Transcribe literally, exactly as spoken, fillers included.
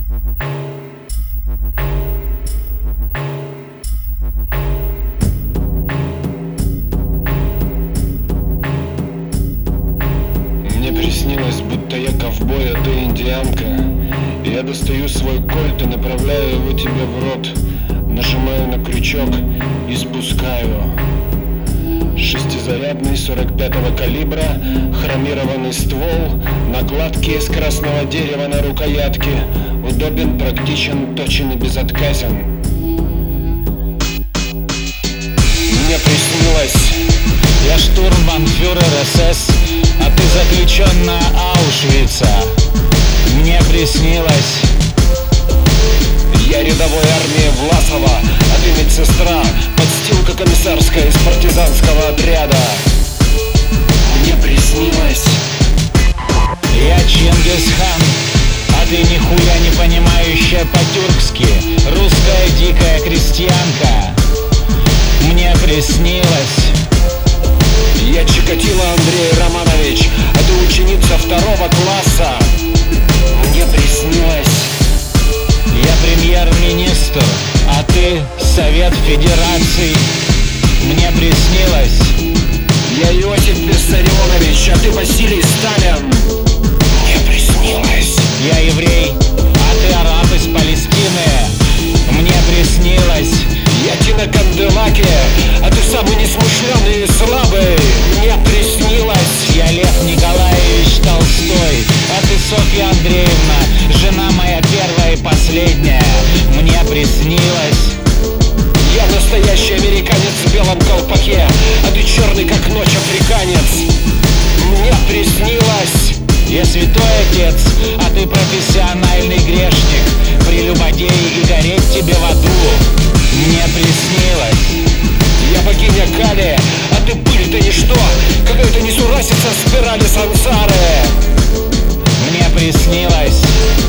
Мне приснилось, будто я ковбой, а ты индианка. Я достаю свой кольт и направляю его тебе в рот. Нажимаю на крючок и спускаю. Шестизарядный сорок пятого калибра, хромированный ствол, накладки из красного дерева на рукоятке. Удобен, практичен, точен и безотказен. Мне приснилось, я штурмбанфюрер СС, а ты заключенная Аушвица. Мне приснилось, я рядовой армии Власова, а ты медсестра, подстилка комиссарская из партизанского отряда. Мне приснилось, я Чингисхан, а ты нихуя не понимающая по-тюркски русская дикая крестьянка. Мне приснилось, я Чикатило Андрей Романович, а ты ученица второго класса. Мне приснилось, я премьер-министр, а ты Совет Федерации. Мне приснилось, я Иосиф Виссарионович, а ты Василий Сталин. Мне приснилось, я еврей, а ты араб из Палестины. Мне приснилось, я Тина Канделаки, а ты самый несмышленый и слабый. Мне приснилось, я Лев Николаевич Толстой, а ты Софья Андреевна, жена моя первая и последняя. Мне приснилось, я настоящий американец в белом колпаке, а ты черный как ночь африканец. Мне приснилось, я святой отец, а ты профессиональный грешник, прелюбодей и гореть тебе в аду. Мне приснилось, я богиня Кали, а ты пыль-то ничто, какая-то несуразица спирали сансары. Мне приснилось,